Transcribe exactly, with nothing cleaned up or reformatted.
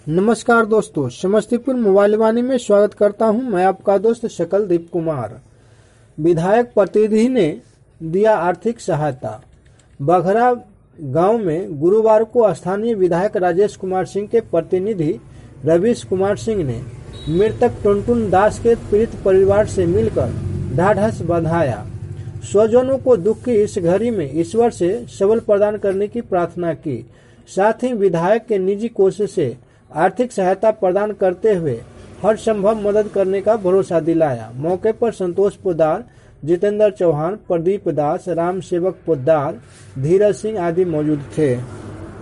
नमस्कार दोस्तों, समस्तीपुर मोबाइल वाणी में स्वागत करता हूं। मैं आपका दोस्त शकल दीप कुमार। विधायक प्रतिनिधि ने दिया आर्थिक सहायता। बघरा गांव में गुरुवार को स्थानीय विधायक राजेश कुमार सिंह के प्रतिनिधि रवीश कुमार सिंह ने मृतक टुनटुन दास के पीड़ित परिवार से मिलकर ढाढ़स बंधाया। स्वजनों को दुख की इस घड़ी में ईश्वर से सबल प्रदान करने की प्रार्थना की। साथ ही विधायक के निजी कोष से आर्थिक सहायता प्रदान करते हुए हर संभव मदद करने का भरोसा दिलाया। मौके पर संतोष पोद्दार, जितेंद्र चौहान, प्रदीप दास, राम सेवक पोद्दार, धीरज सिंह आदि मौजूद थे।